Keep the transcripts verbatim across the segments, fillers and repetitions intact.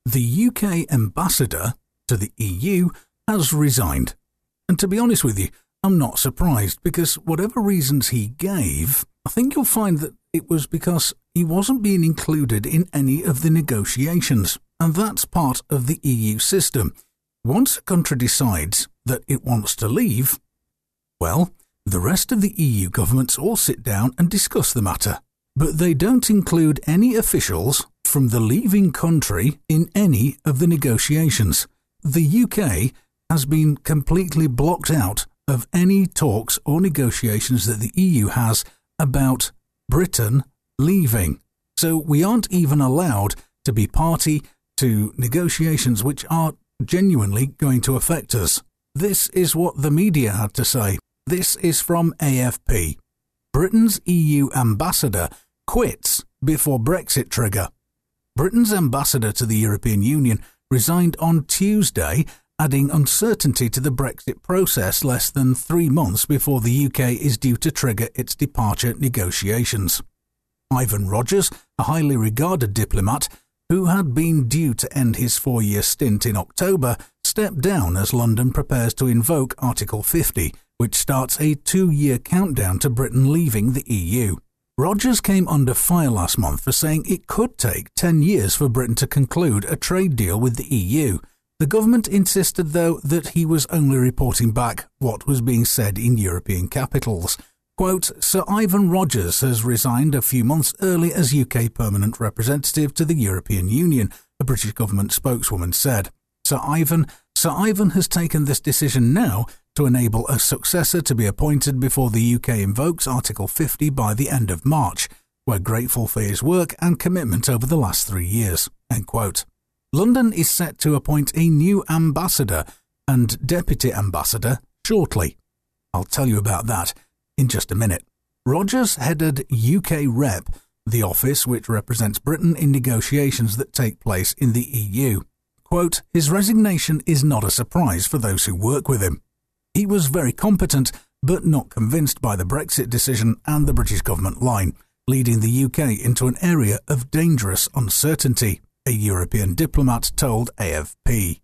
The U K ambassador to the E U has resigned. And to be honest with you, I'm not surprised, because whatever reasons he gave, I think you'll find that it was because he wasn't being included in any of the negotiations. And that's part of the E U system. Once a country decides that it wants to leave, well, the rest of the E U governments all sit down and discuss the matter. But they don't include any officials from the leaving country in any of the negotiations. The U K has been completely blocked out of any talks or negotiations that the E U has about Britain leaving. So we aren't even allowed to be party to negotiations which are genuinely going to affect us. This is what the media had to say. This is from A F P. Britain's E U ambassador quits before Brexit trigger. Britain's ambassador to the European Union resigned on Tuesday, adding uncertainty to the Brexit process less than three months before the U K is due to trigger its departure negotiations. Ivan Rogers, a highly regarded diplomat who had been due to end his four-year stint in October, stepped down as London prepares to invoke Article fifty, which starts a two-year countdown to Britain leaving the E U. Rogers came under fire last month for saying it could take ten years for Britain to conclude a trade deal with the E U. The government insisted, though, that he was only reporting back what was being said in European capitals. Quote, Sir Ivan Rogers has resigned a few months early as U K permanent representative to the European Union, a British government spokeswoman said. Sir Ivan, Sir Ivan has taken this decision now to enable a successor to be appointed before the U K invokes Article fifty by the end of March. We're grateful for his work and commitment over the last three years. End quote. London is set to appoint a new ambassador and deputy ambassador shortly. I'll tell you about that in just a minute. Rogers headed U K Rep, the office which represents Britain in negotiations that take place in the E U. Quote, his resignation is not a surprise for those who work with him. He was very competent, but not convinced by the Brexit decision and the British government line, leading the U K into an area of dangerous uncertainty, a European diplomat told A F P.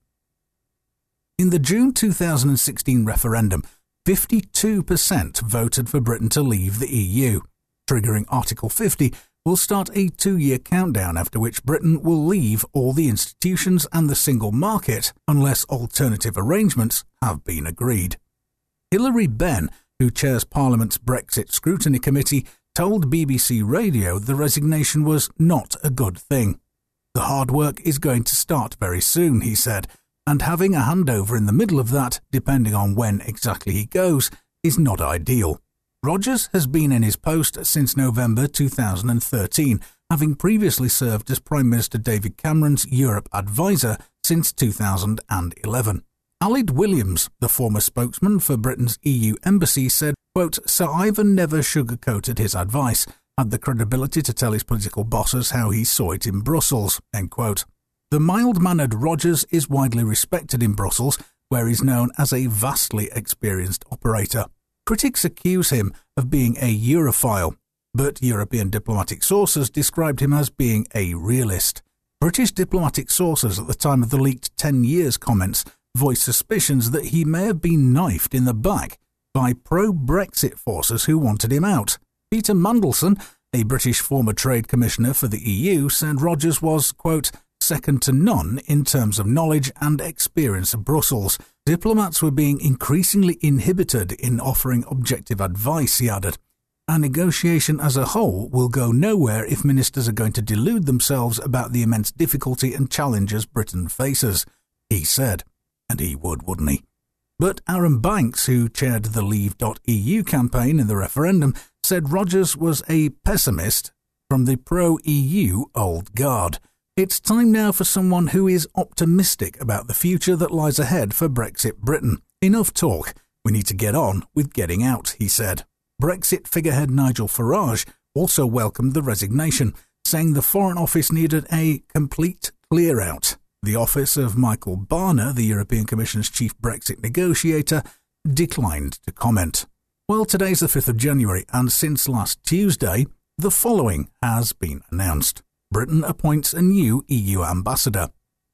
In the June two thousand sixteen referendum, fifty-two percent voted for Britain to leave the E U. Triggering Article fifty will start a two-year countdown after which Britain will leave all the institutions and the single market unless alternative arrangements have been agreed. Hilary Benn, who chairs Parliament's Brexit Scrutiny Committee, told B B C Radio the resignation was not a good thing. The hard work is going to start very soon, he said, and having a handover in the middle of that, depending on when exactly he goes, is not ideal. Rogers has been in his post since November two thousand thirteen, having previously served as Prime Minister David Cameron's Europe advisor since two thousand eleven. Alid Williams, the former spokesman for Britain's E U embassy, said, quote, Sir Ivan never sugarcoated his advice, had the credibility to tell his political bosses how he saw it in Brussels, end quote. The mild-mannered Rogers is widely respected in Brussels, where he's known as a vastly experienced operator. Critics accuse him of being a Europhile, but European diplomatic sources described him as being a realist. British diplomatic sources at the time of the leaked ten years comments voiced suspicions that he may have been knifed in the back by pro-Brexit forces who wanted him out. Peter Mandelson, a British former trade commissioner for the E U, said Rogers was, quote, second to none in terms of knowledge and experience of Brussels. Diplomats were being increasingly inhibited in offering objective advice, he added. A negotiation as a whole will go nowhere if ministers are going to delude themselves about the immense difficulty and challenges Britain faces, he said. And he would, wouldn't he? But Aaron Banks, who chaired the Leave dot E U campaign in the referendum, said Rogers was a pessimist from the pro-E U old guard. It's time now for someone who is optimistic about the future that lies ahead for Brexit Britain. Enough talk. We need to get on with getting out, he said. Brexit figurehead Nigel Farage also welcomed the resignation, saying the Foreign Office needed a complete clear-out. The office of Michael Barner, the European Commission's chief Brexit negotiator, declined to comment. Well, today's the fifth of January, and since last Tuesday, the following has been announced. Britain appoints a new E U ambassador.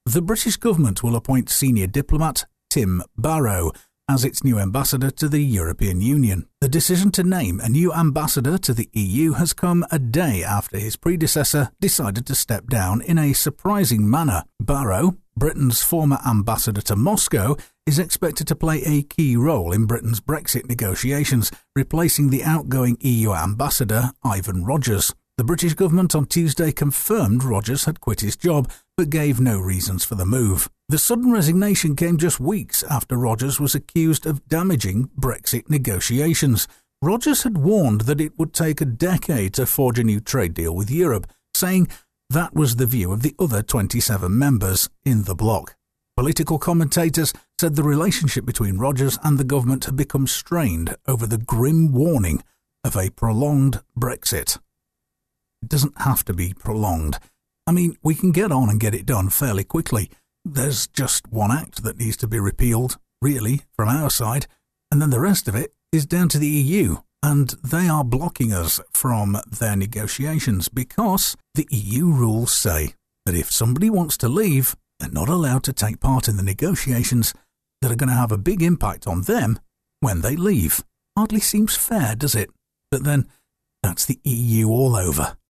The British government will appoint senior diplomat Tim Barrow as its new ambassador to the European Union. The decision to name a new ambassador to the E U has come a day after his predecessor decided to step down in a surprising manner. Barrow, Britain's former ambassador to Moscow, is expected to play a key role in Britain's Brexit negotiations, replacing the outgoing E U ambassador Ivan Rogers. The British government on Tuesday confirmed Rogers had quit his job, but gave no reasons for the move. The sudden resignation came just weeks after Rogers was accused of damaging Brexit negotiations. Rogers had warned that it would take a decade to forge a new trade deal with Europe, saying that was the view of the other twenty-seven members in the bloc. Political commentators said the relationship between Rogers and the government had become strained over the grim warning of a prolonged Brexit. It doesn't have to be prolonged. I mean, we can get on and get it done fairly quickly. There's just one act that needs to be repealed, really, from our side, and then the rest of it is down to the E U, and they are blocking us from their negotiations because the E U rules say that if somebody wants to leave, they're not allowed to take part in the negotiations that are going to have a big impact on them when they leave. Hardly seems fair, does it? But then, that's the E U all over.